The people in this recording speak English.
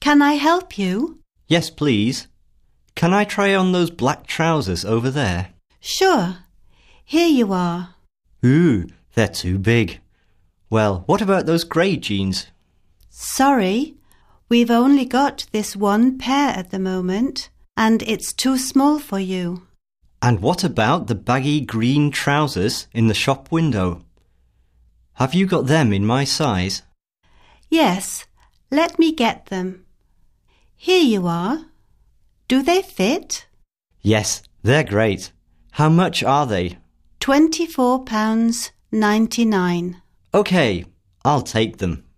Can I help you? Yes, please. Can I try on those black trousers over there? Sure. Here you are. Ooh, they're too big. Well, what about those grey jeans? Sorry, we've only got this one pair at the moment, and it's too small for you. And what about the baggy green trousers in the shop window? Have you got them in my size? Yes, let me get them. Here you are. Do they fit? Yes, they're great. How much are they? £24.99. OK, I'll take them.